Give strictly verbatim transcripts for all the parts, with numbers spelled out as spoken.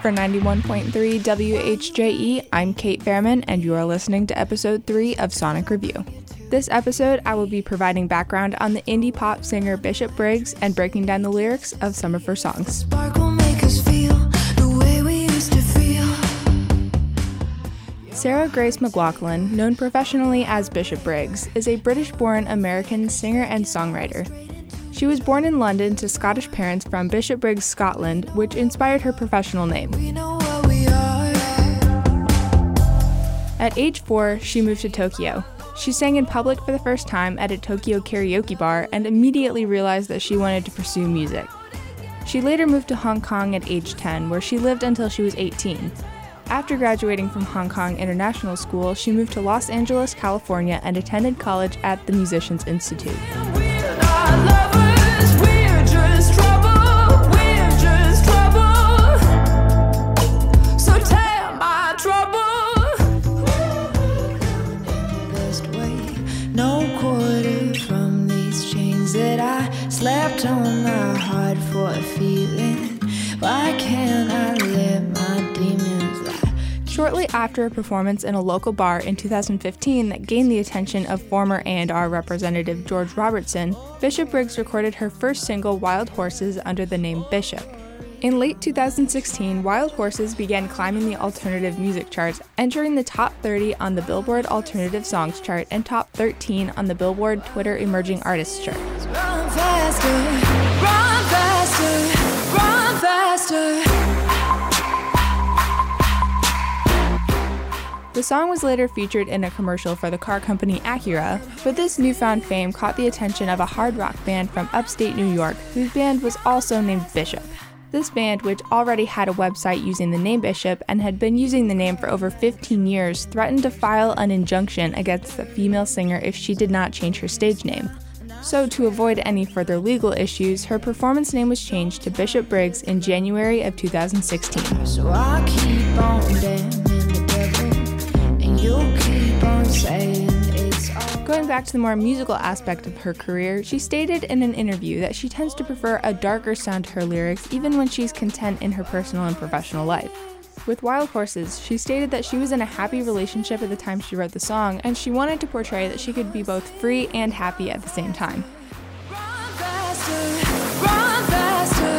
For ninety-one point three W H J E, I'm Kate Fairman, and you are listening to episode three of Sonic Review. This episode, I will be providing background on the indie pop singer Bishop Briggs and breaking down the lyrics of some of her songs. Sarah Grace McLachlan, known professionally as Bishop Briggs, is a British-born American singer and songwriter. She was born in London to Scottish parents from Bishop Briggs, Scotland, which inspired her professional name. At age four, she moved to Tokyo. She sang in public for the first time at a Tokyo karaoke bar and immediately realized that she wanted to pursue music. She later moved to Hong Kong at age ten, where she lived until she was eighteen. After graduating from Hong Kong International School, she moved to Los Angeles, California, and attended college at the Musicians Institute. Slept on my heart for a feeling. Why can't I let my demons lie? Shortly after a performance in a local bar in two thousand fifteen that gained the attention of former A and R representative George Robertson, Bishop Briggs recorded her first single, Wild Horses, under the name Bishop. In late two thousand sixteen, Wild Horses began climbing the alternative music charts, entering the top thirty on the Billboard Alternative Songs chart and top thirteen on the Billboard Twitter Emerging Artists chart. Run faster, run faster, run faster. The song was later featured in a commercial for the car company Acura, but this newfound fame caught the attention of a hard rock band from upstate New York, whose band was also named Bishop. This band, which already had a website using the name Bishop and had been using the name for over fifteen years, threatened to file an injunction against the female singer if she did not change her stage name. So to avoid any further legal issues, her performance name was changed to Bishop Briggs in January of two thousand sixteen. So I keep on damning the devil, and you keep on saying it's all. Going back to the more musical aspect of her career, she stated in an interview that she tends to prefer a darker sound to her lyrics even when she's content in her personal and professional life. With Wild Horses, she stated that she was in a happy relationship at the time she wrote the song, and she wanted to portray that she could be both free and happy at the same time. Run faster, run faster.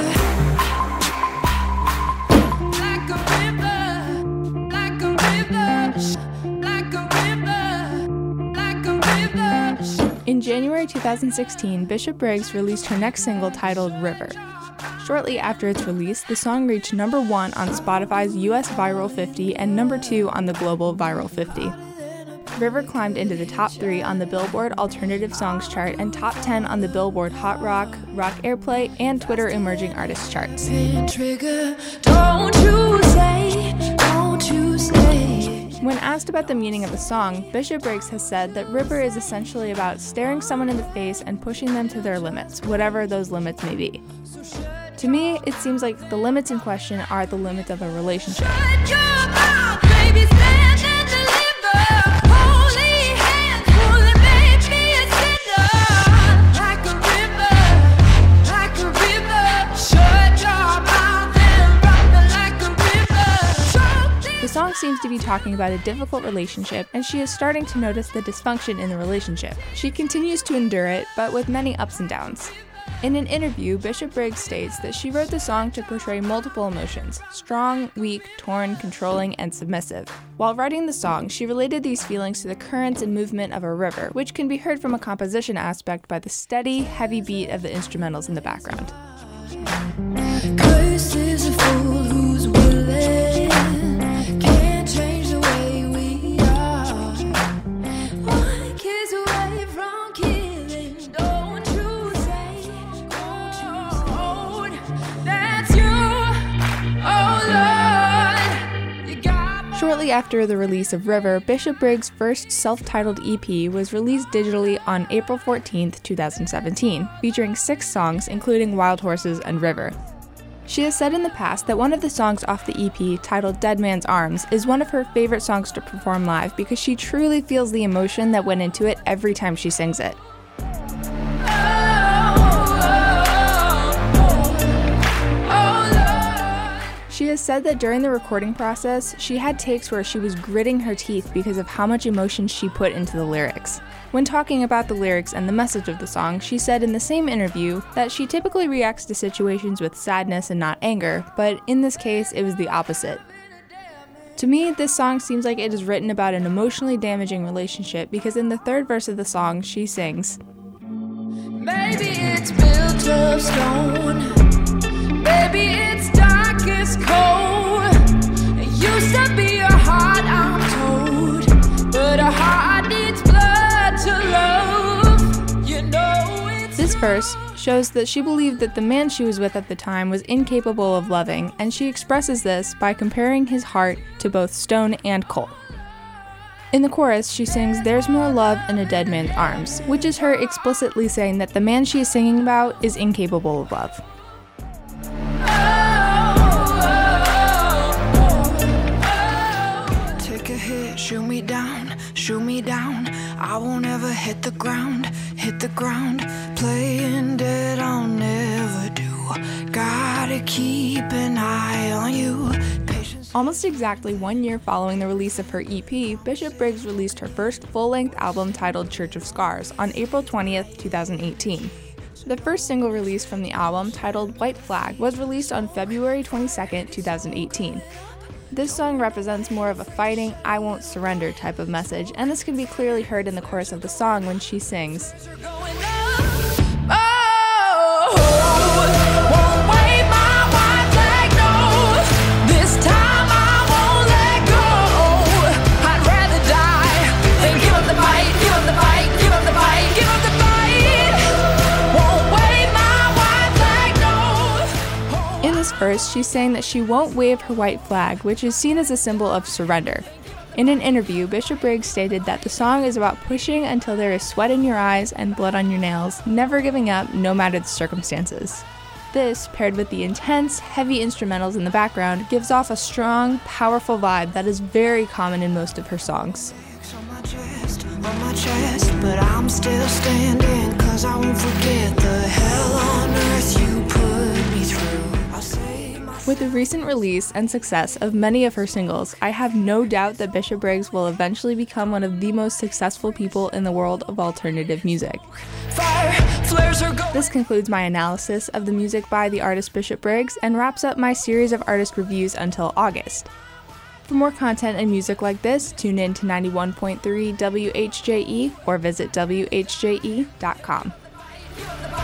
Like a river, like a river, like a river, like a river. In January two thousand sixteen, Bishop Briggs released her next single titled River. Shortly after its release, the song reached number one on Spotify's U S Viral fifty and number two on the Global Viral fifty. River climbed into the top three on the Billboard Alternative Songs chart and top ten on the Billboard Hot Rock, Rock Airplay, and Twitter Emerging Artists charts. Trigger, don't you say, don't you say. When asked about the meaning of the song, Bishop Briggs has said that River is essentially about staring someone in the face and pushing them to their limits, whatever those limits may be. To me, it seems like the limits in question are the limits of a relationship. Shut your mouth, baby, stand and deliver. Holy hands, holy make me a sinner. Like a river, like a river. Shut your mouth and rock me like a river. The song seems to be talking about a difficult relationship, and she is starting to notice the dysfunction in the relationship. She continues to endure it, but with many ups and downs. In an interview, Bishop Briggs states that she wrote the song to portray multiple emotions: strong, weak, torn, controlling, and submissive. While writing the song, she related these feelings to the currents and movement of a river, which can be heard from a composition aspect by the steady, heavy beat of the instrumentals in the background. Cursed is a fool who's willing, can't change the way we are. One kiss away from killing, don't you say, oh, that's you, oh Lord, you got my. Shortly after the release of River, Bishop Briggs' first self-titled E P was released digitally on April fourteenth, twenty seventeen, featuring six songs, including Wild Horses and River. She has said in the past that one of the songs off the E P, titled Dead Man's Arms, is one of her favorite songs to perform live because she truly feels the emotion that went into it every time she sings it. She has has said that during the recording process, she had takes where she was gritting her teeth because of how much emotion she put into the lyrics. When talking about the lyrics and the message of the song, she said in the same interview that she typically reacts to situations with sadness and not anger, but in this case, it was the opposite. To me, this song seems like it is written about an emotionally damaging relationship because in the third verse of the song, she sings, Maybe it's built of stone. Maybe it's dark as cold. It used to be a heart, I'm told, but a heart needs blood to love. You know it's This verse shows that she believed that the man she was with at the time was incapable of loving, and she expresses this by comparing his heart to both stone and coal. In the chorus, she sings, "There's more love in a dead man's arms," which is her explicitly saying that the man she is singing about is incapable of love. Take a hit, shoot me down, shoot me down. I won't ever hit the ground, hit the ground. Playing dead I'll never do. Gotta keep an eye on you. Patience. Almost exactly one year following the release of her E P, Bishop Briggs released her first full-length album titled Church of Scars on April twentieth, twenty eighteen. The first single released from the album, titled White Flag, was released on February twenty-second, twenty eighteen. This song represents more of a fighting, I won't surrender type of message, and this can be clearly heard in the chorus of the song when she sings, going up. Oh, won't wave my white flag, no. This time I won't let go. I'd rather die than give up the fight, give up the fight, give up the fight, give up the fight. Won't wave my white flag, no. In this verse, she's saying that she won't wave her white flag, which is seen as a symbol of surrender. In an interview, Bishop Briggs stated that the song is about pushing until there is sweat in your eyes and blood on your nails, never giving up, no matter the circumstances. This, paired with the intense, heavy instrumentals in the background, gives off a strong, powerful vibe that is very common in most of her songs. On my chest, on my chest, but I'm still standing, cause I won't forget the hell on earth you put me through. I'll say my With the recent release and success of many of her singles, I have no doubt that Bishop Briggs will eventually become one of the most successful people in the world of alternative music. Fire flares are going. This concludes my analysis of the music by the artist Bishop Briggs and wraps up my series of artist reviews until August. For more content and music like this, tune in to ninety-one point three W H J E or visit W H J E dot com. Give up the